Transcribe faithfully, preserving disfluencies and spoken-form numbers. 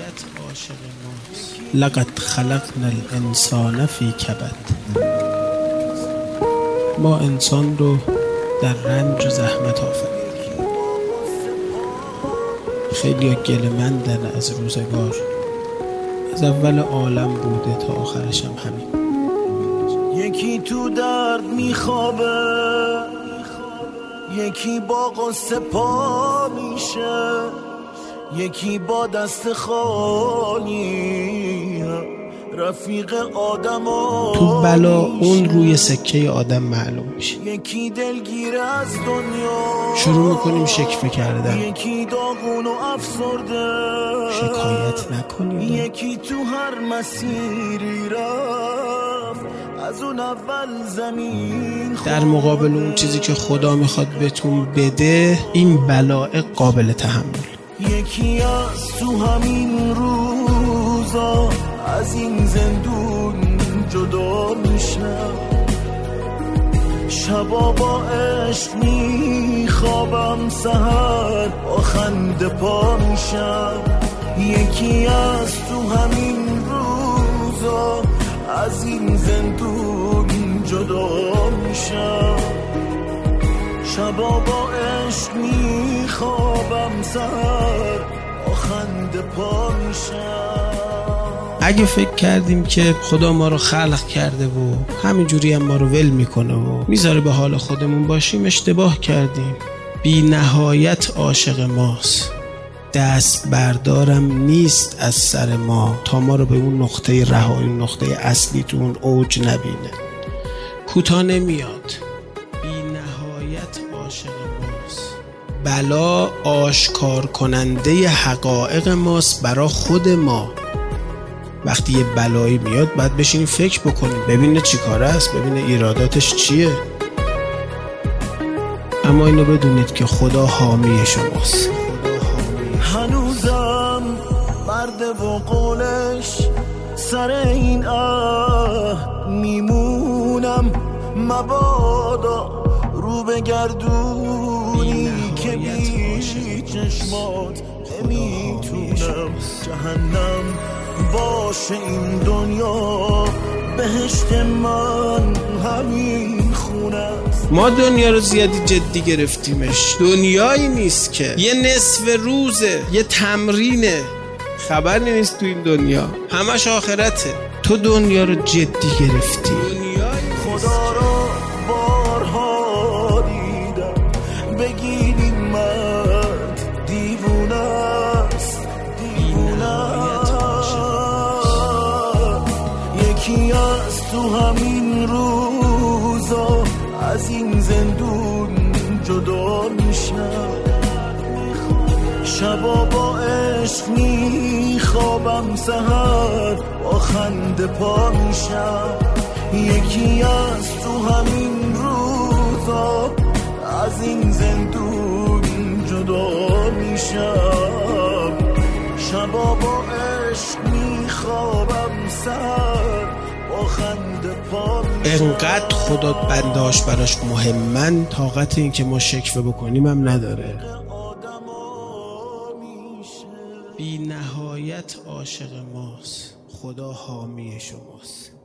نهایت عاشق ماست. لقد خلقنا الانسان فی کبد. ما انسان رو در رنج و زحمت آفریدیم. خیلی گله مندن از روزگار، از اول عالم بوده تا آخرش هم همین. یکی تو درد میخوابه، یکی با قصه پا میشه، یکی با دست خالی رفیق آدم ها. تو بلا اون روی سکه آدم معلوم میشه. یکی دلگیر از دنیا، شروع میکنیم شکوه کردن. یکی داغون و افسرده، شکایت نکنید. یکی تو هر مسیری رفت از اون اول زمین. در مقابل اون چیزی که خدا میخواد بهتون بده، این بلاء قابل تحمل. یکی از تو همین روزا از این زندون جدا میشم، شبا با عشق میخوابم، سحر با خنده پا میشم. یکی از تو همین روزا از این زندون جدا میشم، شبا با عشق میخوابم، سحر با خنده پا میشم. اگه فکر کردیم که خدا ما رو خلق کرده و همینجوری هم ما رو ول میکنه و میذاره به حال خودمون باشیم، اشتباه کردیم. بی نهایت عاشق ماست، دست بردارم نیست از سر ما تا ما رو به اون نقطه رهایی، اون نقطه اصلی تو اون اوج نبینه. کوتاه نمیاد. بی نهایت عاشق ماست. بلا آشکار کننده حقایق ماست برا خود ما. وقتی یه بلایی میاد باید بشینیم فکر بکنیم، ببینه چی کاره است، ببینه ایراداتش چیه. اما اینو بدونید که خدا حامی شماست. هنوزم مرده و قولش سر این اه میمونم، مبادا رو بگردونی که بی چشمات نمیتونم. جهنم باشه این دنیا، بهشت من همین خونه است. ما دنیا رو زیادی جدی گرفتیمش. دنیایی نیست که، یه نصف روزه، یه تمرینه. خبر نیست تو این دنیا همش آخرته. تو دنیا رو جدی گرفتی. خدا رو بارها دیدم، بگیریم مرد دیوونه است، دیوونه است. یکی از تو همین روزا از این زندون جدا میشم، شبا با عشق میخوابم، سحر با خنده پا میشم. یکی از تو همین روزا از این زندون جدا میشم، شبا با عشق میخوابم، سحر با خنده پا میشم. انقدر خدا بنداش براش مهمن، طاقت این که ما شکوه بکنیم هم نداره. بی نهایت عاشق ماست. خدا حامی شماست.